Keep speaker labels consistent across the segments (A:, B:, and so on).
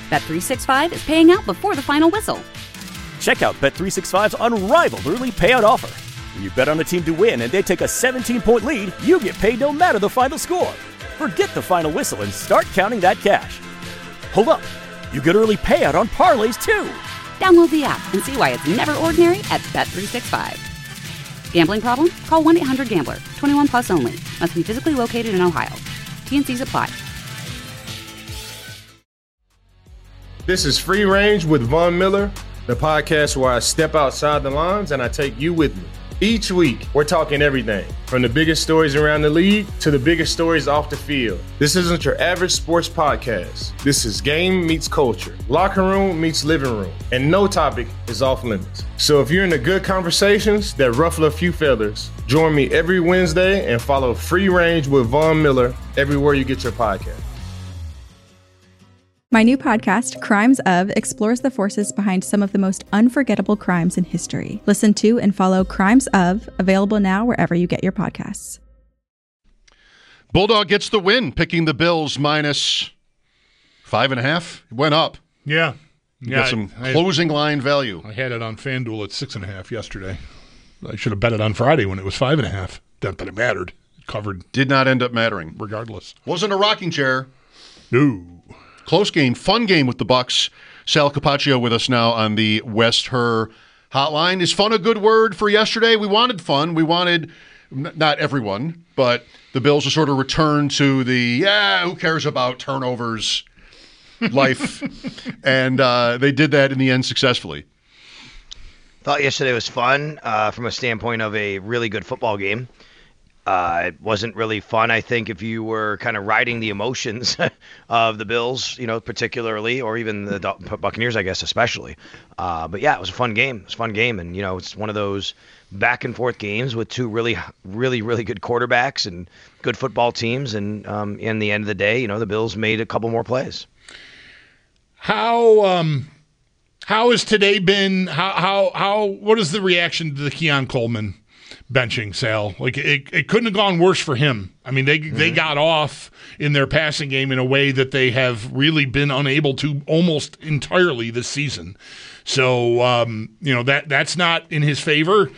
A: Bet365 is paying out before the final whistle.
B: Check out Bet365's unrivaled early payout offer. When you bet on a team to win and they take a 17-point lead, you get paid no matter the final score. Forget the final whistle and start counting that cash. Hold up. You get early payout on parlays, too.
A: Download the app and see why it's never ordinary at Bet365. Gambling problem? Call 1-800-GAMBLER. 21 plus only. Must be physically located in Ohio. T&Cs apply.
C: This is Free Range with Von Miller, the podcast where I step outside the lines and I take you with me. Each week, we're talking everything from the biggest stories around the league to the biggest stories off the field. This isn't your average sports podcast. This is game meets culture, locker room meets living room, and no topic is off limits. So if you're into good conversations that ruffle a few feathers, join me every Wednesday and follow Free Range with Von Miller everywhere you get your podcast.
D: My new podcast, Crimes Of, explores the forces behind some of the most unforgettable crimes in history. Listen to and follow Crimes Of, available now wherever you get your podcasts.
E: Bulldog gets the win, picking the Bills minus 5.5. It went up.
F: Yeah.
E: Got some closing line value.
F: I had it on FanDuel at 6.5 yesterday. I should have bet it on Friday when it was 5.5. Not that it mattered. It covered.
E: Did not end up mattering.
F: Regardless.
E: Wasn't a rocking chair.
F: No.
E: Close game, fun game with the Bucks. Sal Capaccio with us now on the West Her hotline. Is fun a good word for yesterday? We wanted fun. We wanted, not everyone, but the Bills to sort of return to the, who cares about turnovers life. And they did that in the end successfully.
G: Thought yesterday was fun from a standpoint of a really good football game. It wasn't really fun, I think, if you were kind of riding the emotions of the Bills, particularly, or even the Buccaneers, I guess, especially. But yeah, it was a fun game. It was a fun game. And, it's one of those back and forth games with two really, really, really good quarterbacks and good football teams. And in the end of the day, the Bills made a couple more plays.
F: How has today been? What is the reaction to the Keon Coleman benching, Sal? Like it couldn't have gone worse for him. I mean, they got off in their passing game in a way that they have really been unable to almost entirely this season. So that's not in his favor.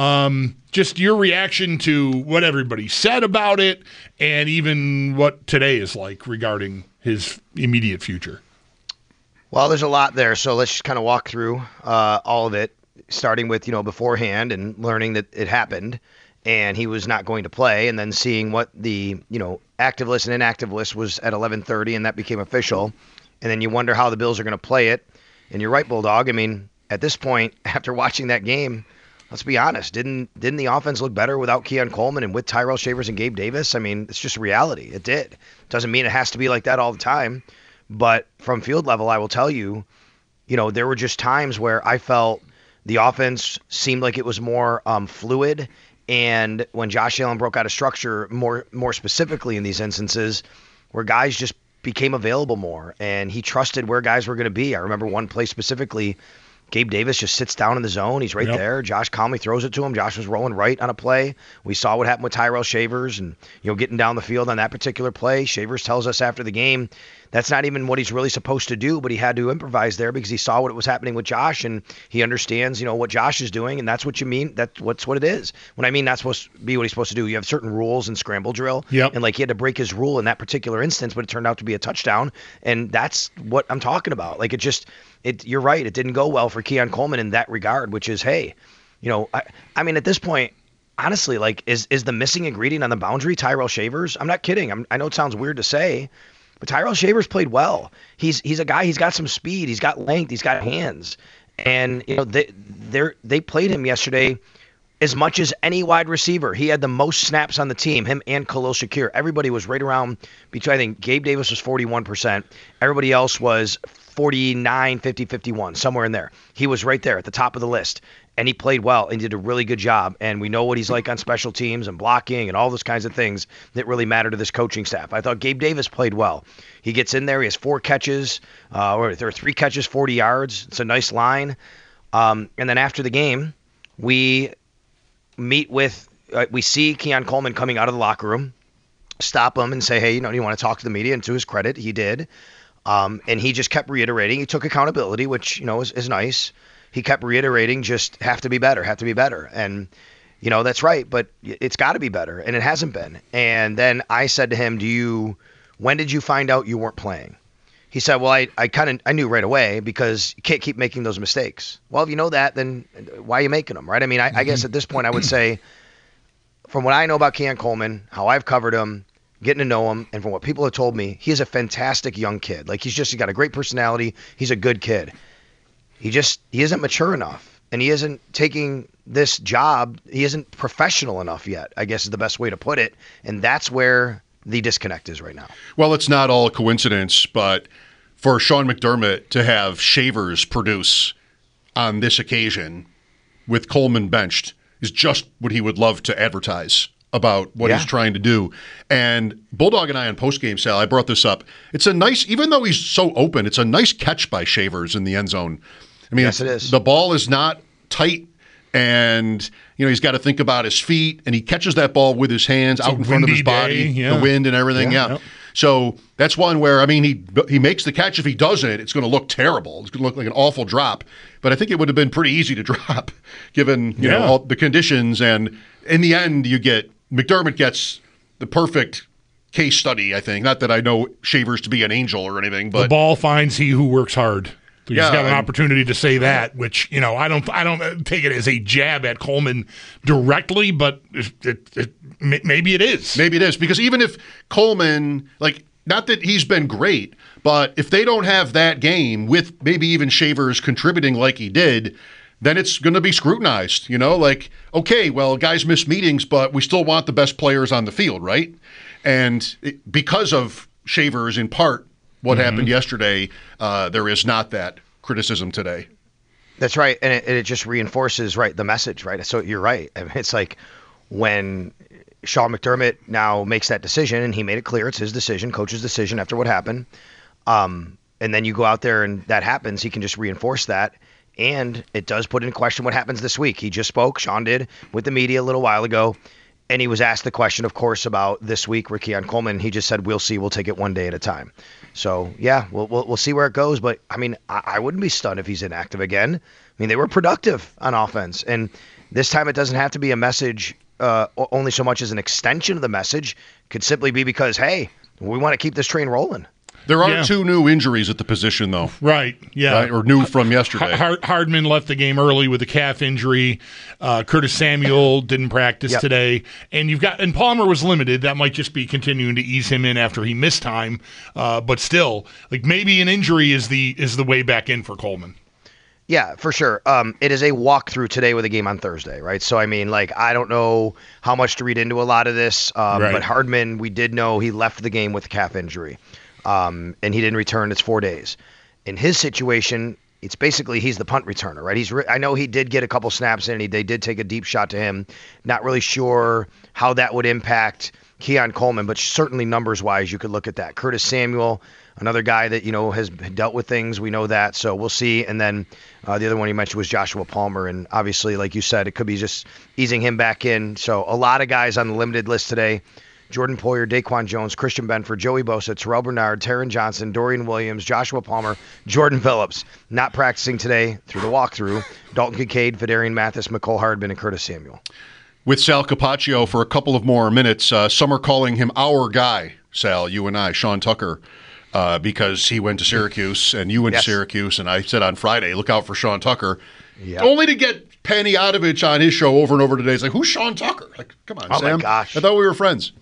F: Just your reaction to what everybody said about it, and even what today is like regarding his immediate future.
G: Well, there's a lot there, so let's just kind of walk through all of it. Starting with, beforehand and learning that it happened and he was not going to play, and then seeing what the, active list and inactive list was at 11:30, and that became official. And then you wonder how the Bills are going to play it. And you're right, Bulldog. I mean, at this point, after watching that game, let's be honest, didn't the offense look better without Keon Coleman and with Tyrell Shavers and Gabe Davis? I mean, it's just reality. It did. Doesn't mean it has to be like that all the time. But from field level, I will tell you, there were just times where I felt the offense seemed like it was more fluid, and when Josh Allen broke out of structure, more specifically in these instances, where guys just became available more, and he trusted where guys were going to be. I remember one play specifically, Gabe Davis just sits down in the zone. He's right there. Josh calmly throws it to him. Josh was rolling right on a play. We saw what happened with Tyrell Shavers and, getting down the field on that particular play. Shavers tells us after the game that's not even what he's really supposed to do, but he had to improvise there because he saw what was happening with Josh, and he understands, what Josh is doing, and that's what you mean. That's what it is. When I mean that's supposed to be what he's supposed to do, you have certain rules in scramble drill, and he had to break his rule in that particular instance, but it turned out to be a touchdown, and that's what I'm talking about. Like you're right, it didn't go well for Keon Coleman in that regard, which is, hey, I mean, at this point, honestly, is the missing ingredient on the boundary Tyrell Shavers? I'm not kidding. I know it sounds weird to say, but Tyrell Shavers played well. He's a guy. He's got some speed. He's got length. He's got hands. And they played him yesterday as much as any wide receiver. He had the most snaps on the team. Him and Khalil Shakir. Everybody was right around between. I think Gabe Davis was 41%. Everybody else was 49, 50, 51, somewhere in there. He was right there at the top of the list. And he played well and did a really good job. And we know what he's like on special teams and blocking and all those kinds of things that really matter to this coaching staff. I thought Gabe Davis played well. He gets in there. He has 4 catches, or there are 3 catches, 40 yards. It's a nice line. And then after the game, we see Keon Coleman coming out of the locker room, stop him and say, hey, do you want to talk to the media? And to his credit, he did. And he just kept reiterating. He took accountability, which, is nice. He kept reiterating, just have to be better. And, that's right, but it's got to be better. And it hasn't been. And then I said to him, when did you find out you weren't playing? He said, well, I knew right away because you can't keep making those mistakes. Well, if you know that, then why are you making them, right? I mean, I guess at this point I would say, from what I know about Keon Coleman, how I've covered him, getting to know him, and from what people have told me, he is a fantastic young kid. Like, he's got a great personality. He's a good kid. He isn't mature enough, and he isn't taking this job. He isn't professional enough yet, I guess is the best way to put it, and that's where the disconnect is right now.
E: Well, it's not all a coincidence, but for Sean McDermott to have Shavers produce on this occasion with Coleman benched is just what he would love to advertise about what he's trying to do. And Bulldog and I on postgame, Sal, I brought this up. It's a nice, even though he's so open, it's a nice catch by Shavers in the end zone. I mean,
G: yes, it is.
E: The ball is not tight, and he's got to think about his feet, and he catches that ball with his hands out in front of his body, the wind and everything. Yeah. So that's one where, I mean, he makes the catch. If he doesn't, it's going to look terrible. It's going to look like an awful drop. But I think it would have been pretty easy to drop given all the conditions. And in the end, McDermott gets the perfect case study, I think. Not that I know Shavers to be an angel or anything, but
F: the ball finds he who works hard. He's got an opportunity to say that, which, I don't take it as a jab at Coleman directly, but maybe it is.
E: Maybe it is, because even if Coleman, not that he's been great, but if they don't have that game with maybe even Shavers contributing like he did, then it's going to be scrutinized, okay, well, guys miss meetings, but we still want the best players on the field, right? And because of Shavers, in part, what happened yesterday, there is not that criticism today.
G: That's right, and it just reinforces, the message, right? So you're right. I mean, it's like when Sean McDermott now makes that decision, and he made it clear it's his decision, coach's decision after what happened, and then you go out there and that happens, he can just reinforce that, and it does put in question what happens this week. He just spoke, Sean did, with the media a little while ago, and he was asked the question, of course, about this week, Keon Coleman. He just said, we'll see. We'll take it one day at a time. So, yeah, we'll see where it goes. But, I mean, I wouldn't be stunned if he's inactive again. I mean, they were productive on offense. And this time it doesn't have to be a message only so much as an extension of the message. It could simply be because, hey, we want to keep this train rolling.
E: There are 2 new injuries at the position, though.
F: Right, yeah.
E: Right? Or new from yesterday.
F: Hardman left the game early with a calf injury. Curtis Samuel didn't practice today. And Palmer was limited. That might just be continuing to ease him in after he missed time. But still, maybe an injury is the way back in for Coleman.
G: Yeah, for sure. It is a walkthrough today with a game on Thursday, right? So, I mean, I don't know how much to read into a lot of this. But Hardman, we did know he left the game with a calf injury. And he didn't return. It's 4 days. In his situation, it's basically he's the punt returner, right? I know he did get a couple snaps in, and they did take a deep shot to him. Not really sure how that would impact Keon Coleman, but certainly numbers-wise, you could look at that. Curtis Samuel, another guy that, has dealt with things. We know that, so we'll see. And then the other one you mentioned was Joshua Palmer, and obviously, like you said, it could be just easing him back in. So a lot of guys on the limited list today. Jordan Poyer, Daquan Jones, Christian Benford, Joey Bosa, Terrell Bernard, Taron Johnson, Dorian Williams, Joshua Palmer, Jordan Phillips. Not practicing today through the walkthrough. Dalton Kincaid, Fidarian Mathis, Mecole Hardman, and Curtis Samuel.
E: With Sal Capaccio for a couple of more minutes, some are calling him our guy, Sal, you and I, Sean Tucker, because he went to Syracuse and you went to Syracuse, and I said on Friday, look out for Sean Tucker. Yep. Only to get Penny Adovich on his show over and over today. It's like, who's Sean Tucker? Like, come on, Sam.
G: My gosh.
E: I thought we were friends.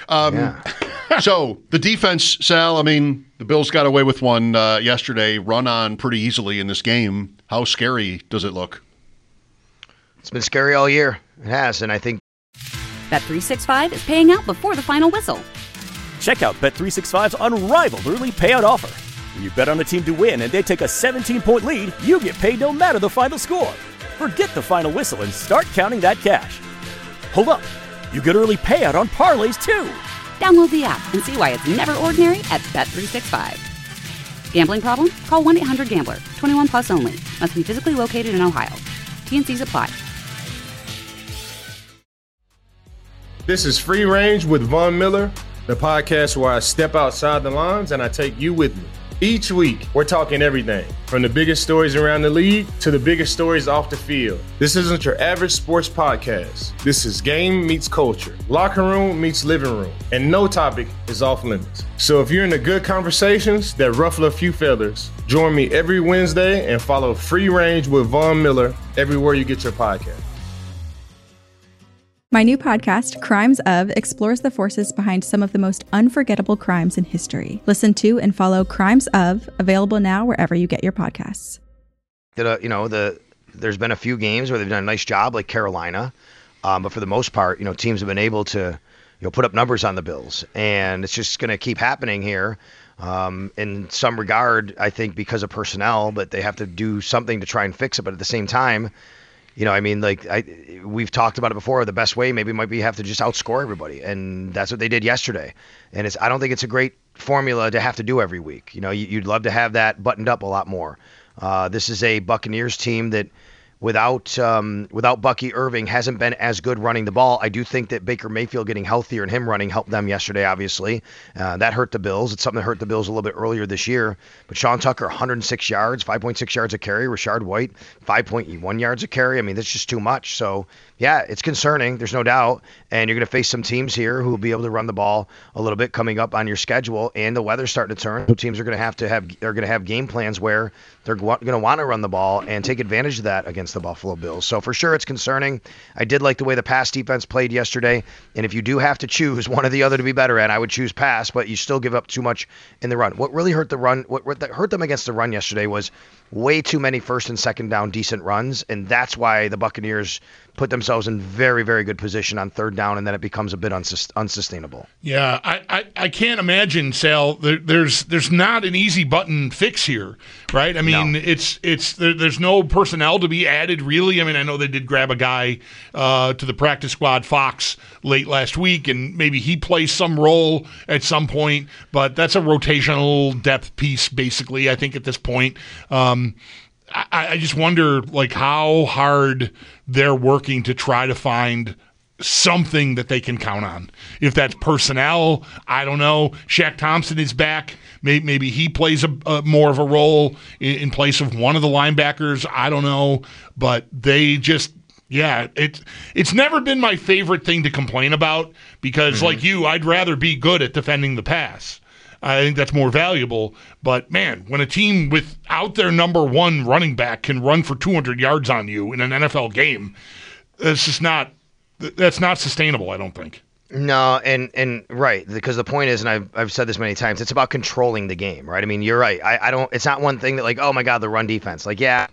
E: So the defense, Sal, I mean, the Bills got away with one yesterday, run on pretty easily in this game. How scary does it look?
G: It's been scary all year. It has, and I think
A: Bet365 is paying out before the final whistle.
B: Check out Bet365's unrivaled early payout offer. When you bet on a team to win and they take a 17-point lead, you get paid no matter the final score. Forget the final whistle and start counting that cash. Hold up. You get early payout on parlays, too.
A: Download the app and see why it's never ordinary at Bet365. Gambling problem? Call 1-800-GAMBLER. 21 plus only. Must be physically located in Ohio. T&Cs apply.
C: This is Free Range with Von Miller, the podcast where I step outside the lines and I take you with me. Each week, we're talking everything from the biggest stories around the league to the biggest stories off the field. This isn't your average sports podcast. This is game meets culture, locker room meets living room, and no topic is off limits. So if you're into good conversations that ruffle a few feathers, join me every Wednesday and follow Free Range with Von Miller everywhere you get your podcast.
D: My new podcast, Crimes Of, explores the forces behind some of the most unforgettable crimes in history. Listen to and follow Crimes Of, available now wherever you get your podcasts.
G: There's been a few games where they've done a nice job, like Carolina, but for the most part, teams have been able to, put up numbers on the Bills, and it's just going to keep happening here. In some regard, I think because of personnel, but they have to do something to try and fix it. But at the same time, we've talked about it before. The best way maybe might be have to just outscore everybody, and that's what they did yesterday. And I don't think it's a great formula to have to do every week. You'd love to have that buttoned up a lot more. This is a Buccaneers team that, without Bucky Irving, hasn't been as good running the ball. I do think that Baker Mayfield getting healthier and him running helped them yesterday, obviously. That hurt the Bills. It's something that hurt the Bills a little bit earlier this year. But Sean Tucker, 106 yards, 5.6 yards a carry. Rashard White, 5.1 yards a carry. I mean, that's just too much. So, yeah, it's concerning. There's no doubt. And you're going to face some teams here who will be able to run the ball a little bit coming up on your schedule. And the weather's starting to turn. So teams are going to have game plans where they're going to want to run the ball and take advantage of that against the Buffalo Bills. So for sure, it's concerning. I did like the way the pass defense played yesterday. And if you do have to choose one or the other to be better at, I would choose pass, but you still give up too much in the run. What really hurt the run, what hurt them against the run yesterday was way too many first and second down decent runs. And that's why the Buccaneers put themselves in very, very good position on third down, and then it becomes a bit unsustainable.
F: Yeah, I can't imagine, Sal. There's not an easy button fix here, right? I mean, no. There's no personnel to be added, really. I mean, I know they did grab a guy to the practice squad, Fox, late last week, and maybe he plays some role at some point, but that's a rotational depth piece, basically, I think, at this point. I just wonder, how hard they're working to try to find something that they can count on. If that's personnel, I don't know. Shaq Thompson is back. Maybe he plays a more of a role in place of one of the linebackers. I don't know. But they just, it's never been my favorite thing to complain about because, like you, I'd rather be good at defending the pass. I think that's more valuable. But, man, when a team without their number one running back can run for 200 yards on you in an NFL game, that's not sustainable, I don't think. No, and right, because the point is, and I've said this many times, it's about controlling the game, right? I mean, you're right. It's not one thing that oh, my God, the run defense.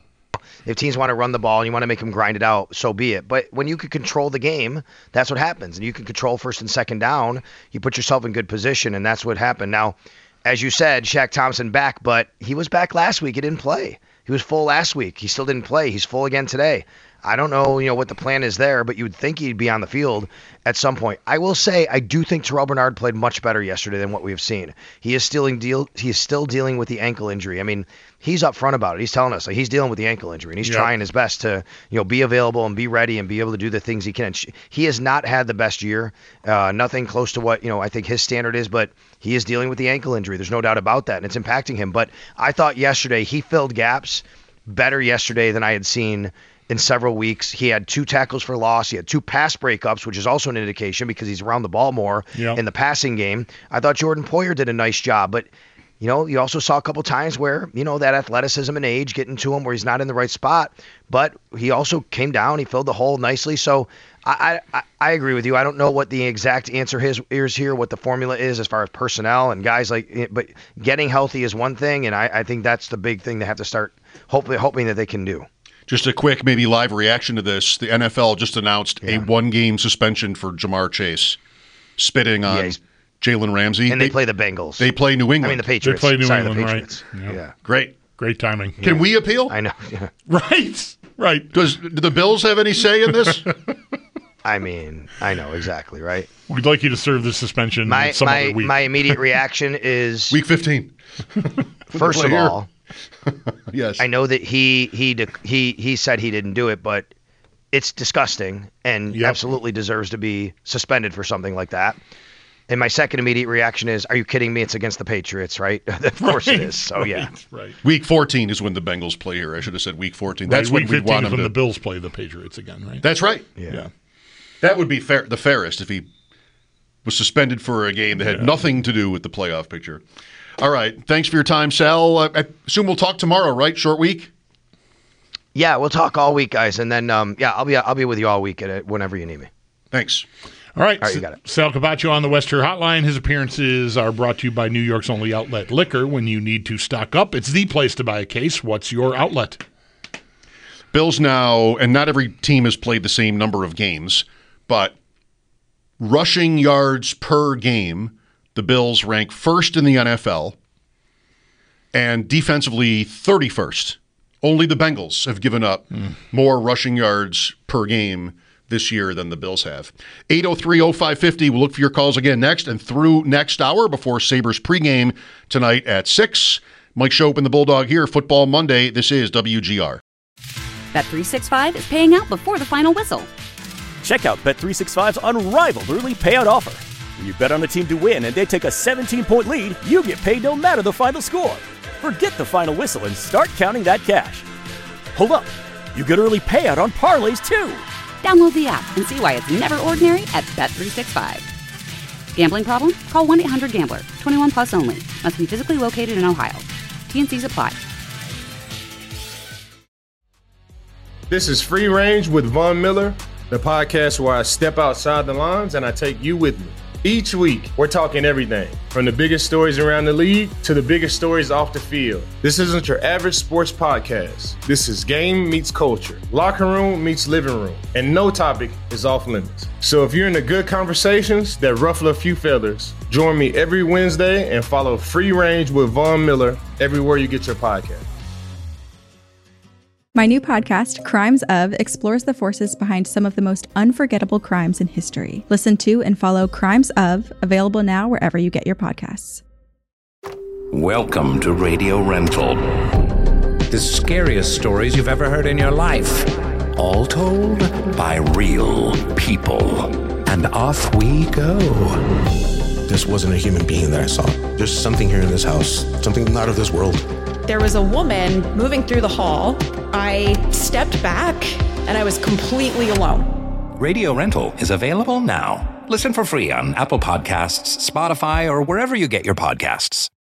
F: If teams want to run the ball and you want to make them grind it out, so be it. But when you can control the game, that's what happens. And you can control first and second down, you put yourself in good position, and that's what happened. Now, as you said, Shaq Thompson back, but he was back last week. He didn't play. He was full last week. He still didn't play. He's full again today. I don't know, what the plan is there, but you would think he'd be on the field at some point. I will say I do think Terrell Bernard played much better yesterday than what we have seen. He is still dealing with the ankle injury. I mean, he's up front about it. He's telling us he's dealing with the ankle injury, and he's trying his best to be available and be ready and be able to do the things he can. He has not had the best year, nothing close to what I think his standard is, but he is dealing with the ankle injury. There's no doubt about that, and it's impacting him. But I thought yesterday he filled gaps better yesterday than I had seen in several weeks. He had 2 tackles for loss. He had 2 pass breakups, which is also an indication because he's around the ball more in the passing game. I thought Jordan Poyer did a nice job, but you also saw a couple times where, that athleticism and age getting to him where he's not in the right spot, but he also came down, he filled the hole nicely. So I agree with you. I don't know what the exact answer is here, what the formula is as far as personnel and guys but getting healthy is one thing. And I think that's the big thing they have to start hoping that they can do.
E: Just a quick, maybe live reaction to this. The NFL just announced a 1-game suspension for Jamar Chase, spitting on Jalen Ramsey.
G: And they play the Bengals.
E: They play New England.
G: I mean, the Patriots.
F: They play New England,
G: the Patriots.
F: Right.
G: Yeah.
F: Great timing.
E: Can we appeal?
G: I know. Yeah.
F: Right.
E: Do the Bills have any say in this?
G: I mean, I know exactly, right?
F: We'd like you to serve the suspension some other week.
G: My immediate reaction is
E: Week 15.
G: First of all,
E: yes,
G: I know that he said he didn't do it, but it's disgusting and absolutely deserves to be suspended for something like that. And my second immediate reaction is, are you kidding me? It's against the Patriots, right? Of course it is. So, yeah.
F: Right.
E: Week 14 is when the Bengals play here. I should have said week 14. That's
F: week
E: when we'd
F: 15
E: want
F: is
E: them
F: when
E: to.
F: the Bills play the Patriots again, right?
E: That's right.
F: Yeah.
E: That would be the fairest if he was suspended for a game that had nothing to do with the playoff picture. All right. Thanks for your time, Sal. I assume we'll talk tomorrow, right? Short week?
G: Yeah, we'll talk all week, guys. And then, I'll be with you all week whenever you need me.
E: Thanks.
F: All right,
G: you got it.
F: Sal Capaccio on the West Her Hotline. His appearances are brought to you by New York's only outlet, Liquor. When you need to stock up, it's the place to buy a case. What's your outlet?
E: Bills now, and not every team has played the same number of games, but rushing yards per game, the Bills rank first in the NFL, and defensively 31st. Only the Bengals have given up more rushing yards per game this year than the Bills have. 803-0550. We'll look for your calls again next and through next hour before Sabres pregame tonight at 6. Mike Schopp and the Bulldog here, Football Monday. This is WGR.
A: Bet365 is paying out before the final whistle.
B: Check out Bet365's unrivaled early payout offer. When you bet on a team to win and they take a 17-point lead, you get paid no matter the final score. Forget the final whistle and start counting that cash. Hold up. You get early payout on parlays, too.
A: Download the app and see why it's never ordinary at Bet365. Gambling problem? Call 1-800-GAMBLER. 21 plus only. Must be physically located in Ohio. T&Cs apply.
C: This is Free Range with Von Miller, the podcast where I step outside the lines and I take you with me. Each week, we're talking everything from the biggest stories around the league to the biggest stories off the field. This isn't your average sports podcast. This is game meets culture, locker room meets living room, and no topic is off limits. So if you're into good conversations that ruffle a few feathers, join me every Wednesday and follow Free Range with Von Miller everywhere you get your podcast.
D: My new podcast, Crimes Of, explores the forces behind some of the most unforgettable crimes in history. Listen to and follow Crimes Of, available now wherever you get your podcasts.
H: Welcome to Radio Rental. The scariest stories you've ever heard in your life. All told by real people. And off we go.
I: This wasn't a human being that I saw. There's something here in this house, something not of this world.
J: There was a woman moving through the hall. I stepped back and I was completely alone.
H: Radio Rental is available now. Listen for free on Apple Podcasts, Spotify, or wherever you get your podcasts.